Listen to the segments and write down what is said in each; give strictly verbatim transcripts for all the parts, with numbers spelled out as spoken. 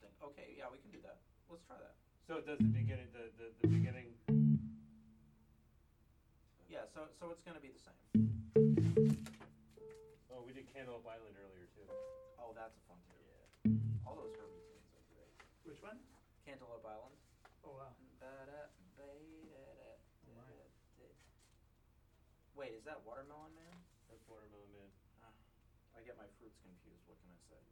interesting. Okay, yeah, we can do that. Let's try that. So it does the beginning, the, the, the beginning. Yeah, so so it's gonna be the same. Oh, we did Cantaloupe Island earlier too. Oh, that's a fun tune. Yeah. All those Herbie tunes are great. Which one? Cantaloupe Island. Oh wow. Wait, is that Watermelon Man? That's Watermelon Man. Uh, I get my fruits confused. What can I say?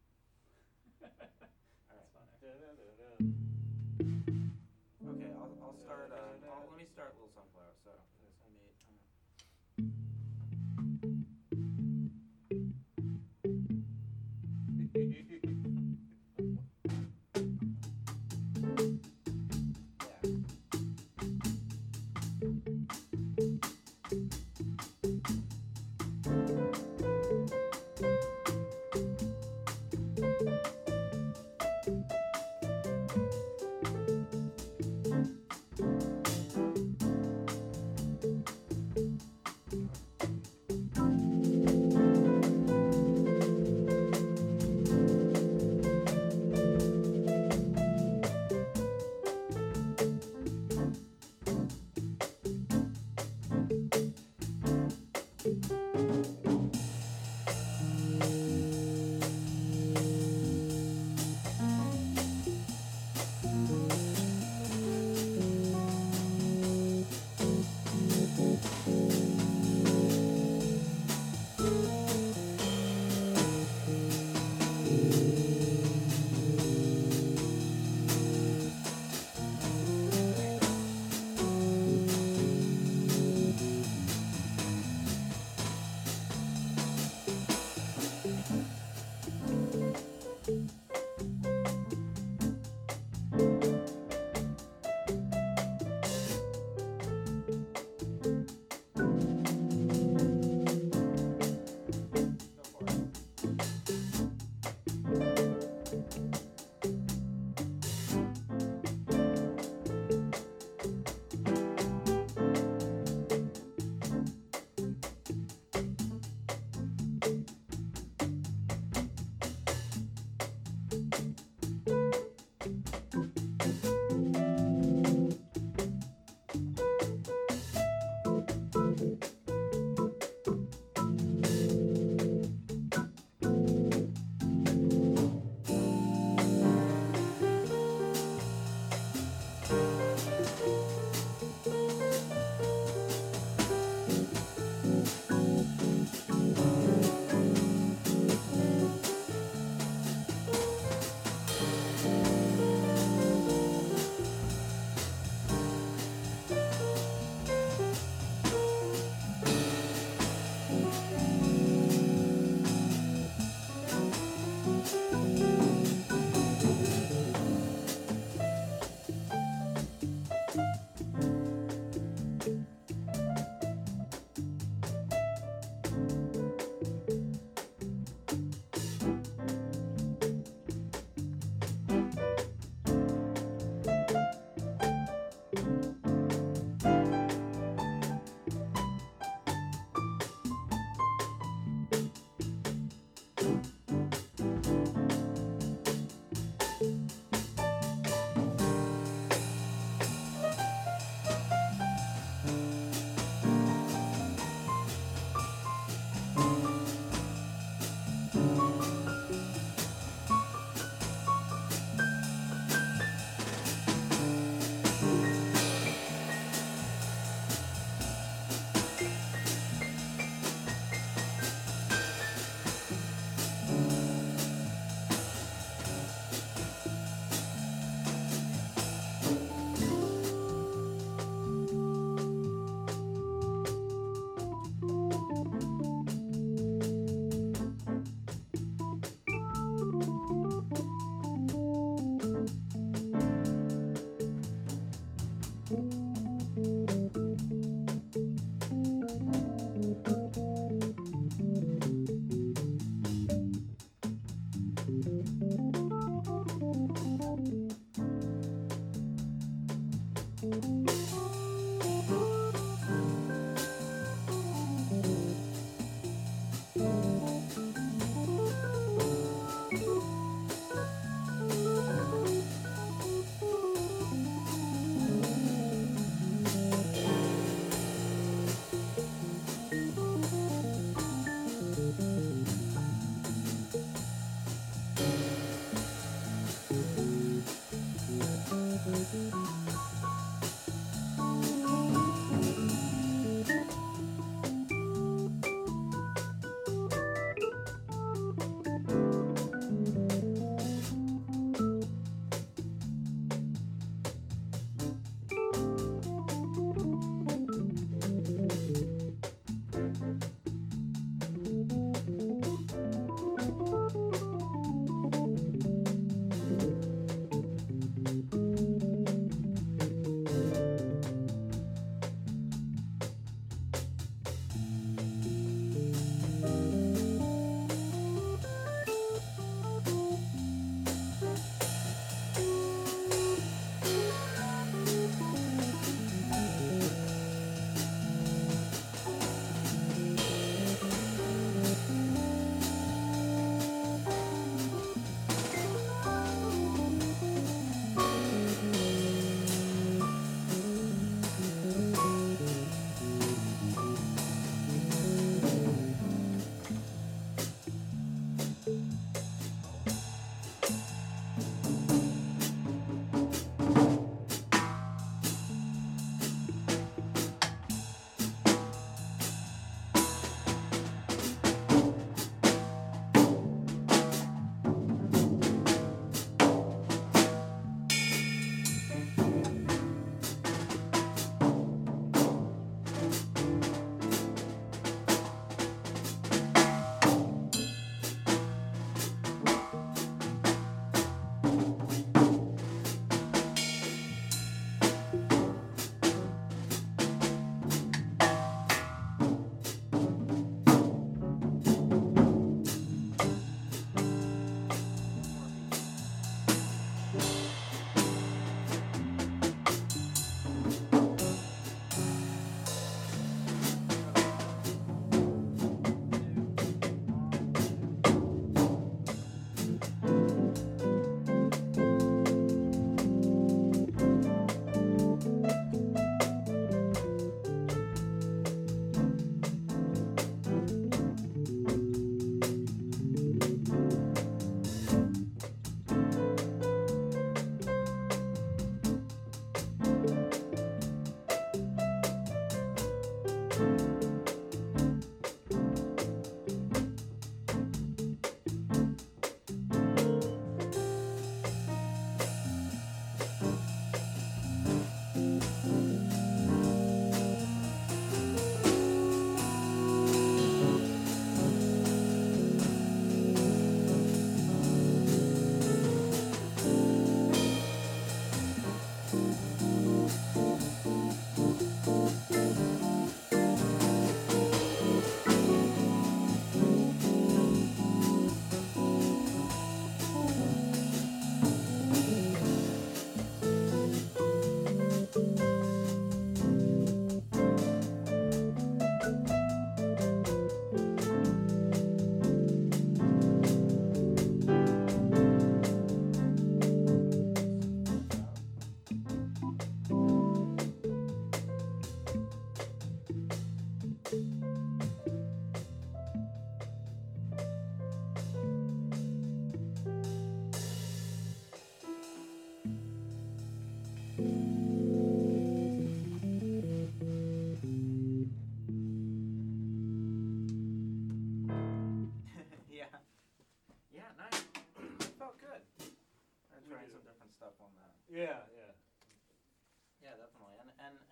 All right. That's funny. Da, da, da, da. Okay, I'll I'll start. Uh, I'll, let me start Little Sunflower. So I made. Uh,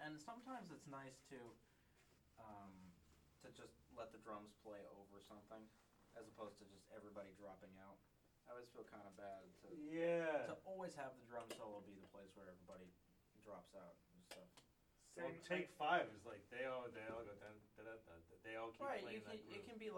and sometimes it's nice to, um, to just let the drums play over something, as opposed to just everybody dropping out. I always feel kind of bad to Yeah. to always have the drum solo be the place where everybody drops out and stuff. Well, Same- take five is like they all they all go dun, da, da, da, da, they all keep Right, playing you can that it groove. can be